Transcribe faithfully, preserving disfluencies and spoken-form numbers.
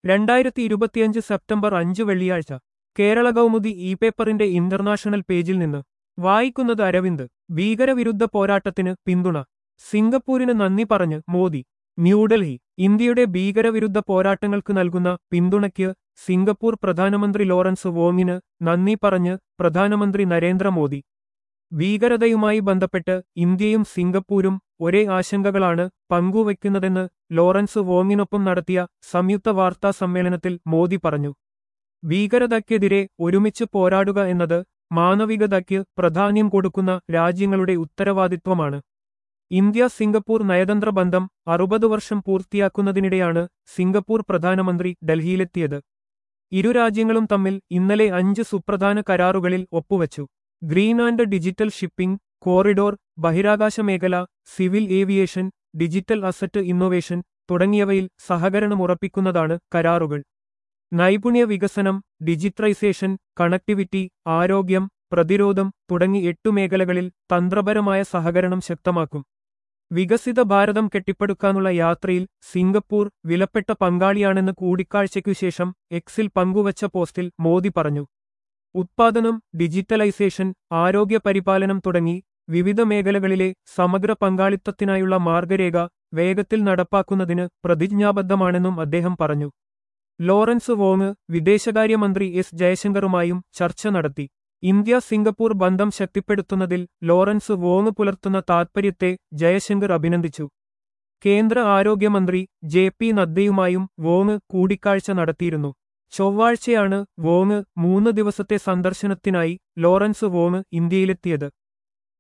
രണ്ടായിരത്തി ഇരുപത്തിയഞ്ച് സെപ്റ്റംബർ അഞ്ച് വെള്ളിയാഴ്ച കേരള കൗമുദി ഇ പേപ്പറിന്റെ ഇന്റർനാഷണൽ പേജിൽ നിന്ന് വായിക്കുന്നത് അരവിന്ദ്. ഭീകരവിരുദ്ധ പോരാട്ടത്തിന് പിന്തുണ സിംഗപ്പൂരിന് നന്ദി പറഞ്ഞ് മോദി. ന്യൂഡൽഹി. ഇന്ത്യയുടെ ഭീകരവിരുദ്ധ പോരാട്ടങ്ങൾക്ക് നൽകുന്ന പിന്തുണയ്ക്ക് സിംഗപ്പൂർ പ്രധാനമന്ത്രി ലോറൻസ് വോങ്ങിന് നന്ദി പറഞ്ഞ് പ്രധാനമന്ത്രി നരേന്ദ്രമോദി. ഭീകരതയുമായി ബന്ധപ്പെട്ട് ഇന്ത്യയും സിംഗപ്പൂരും ഒരേ ആശങ്കകളാണ് പങ്കുവയ്ക്കുന്നതെന്ന് ലോറൻസ് വോങ്ങിനൊപ്പം നടത്തിയ സംയുക്ത വാർത്താ സമ്മേളനത്തിൽ മോദി പറഞ്ഞു. ഭീകരതയ്ക്കെതിരെ ഒരുമിച്ച് പോരാടുക എന്നത് മാനവികതയ്ക്ക് പ്രാധാന്യം കൊടുക്കുന്ന രാജ്യങ്ങളുടെ ഉത്തരവാദിത്വമാണ്. ഇന്ത്യ സിംഗപ്പൂർ നയതന്ത്ര ബന്ധം അറുപത് വർഷം പൂർത്തിയാക്കുന്നതിനിടെയാണ് സിംഗപ്പൂർ പ്രധാനമന്ത്രി ഡൽഹിയിലെത്തിയത്. ഇരു രാജ്യങ്ങളും തമ്മിൽ ഇന്നലെ അഞ്ച് സുപ്രധാന കരാറുകളിൽ ഒപ്പുവച്ചു. Green and digital shipping corridor, ബഹിരാകാശ മേഖല, civil aviation, digital asset innovation തുടങ്ങിയവയിൽ സഹകരണമുറപ്പിക്കുന്നതാണ് കരാറുകൾ. നൈപുണ്യ വികസനം, ഡിജിറ്റലൈസേഷൻ, കണക്ടിവിറ്റി, ആരോഗ്യം, പ്രതിരോധം തുടങ്ങി എട്ടു മേഖലകളിൽ തന്ത്രപരമായ സഹകരണം ശക്തമാക്കും. വികസിത ഭാരതം കെട്ടിപ്പടുക്കാനുള്ള യാത്രയിൽ സിംഗപ്പൂർ വിലപ്പെട്ട പങ്കാളിയാണെന്ന് കൂടിക്കാഴ്ചയ്ക്കുശേഷം എക്സിൽ പങ്കുവച്ച പോസ്റ്റിൽ മോദി പറഞ്ഞു. ഉത്പാദനം, ഡിജിറ്റലൈസേഷൻ, ആരോഗ്യ പരിപാലനം തുടങ്ങി വിവിധ മേഖലകളിലെ സമഗ്ര പങ്കാളിത്തത്തിനായുള്ള മാർഗരേഖ വേഗത്തിൽ നടപ്പാക്കുന്നതിന് പ്രതിജ്ഞാബദ്ധമാണെന്നും അദ്ദേഹം പറഞ്ഞു. ലോറൻസ് വോങ് വിദേശകാര്യമന്ത്രി എസ് ജയശങ്കറുമായും ചർച്ച നടത്തി. ഇന്ത്യ സിംഗപ്പൂർ ബന്ധം ശക്തിപ്പെടുത്തുന്നതിൽ ലോറൻസ് വോങ് പുലർത്തുന്ന താൽപര്യത്തെ ജയശങ്കർ അഭിനന്ദിച്ചു. കേന്ദ്ര ആരോഗ്യമന്ത്രി ജെ പി നദ്ദയുമായും വോങ് കൂടിക്കാഴ്ച നടത്തിയിരുന്നു. ചൊവ്വാഴ്ചയാണ് വോങ് മൂന്ന് ദിവസത്തെ സന്ദർശനത്തിനായി ലോറൻസ് വോങ് ഇന്ത്യയിലെത്തിയത്.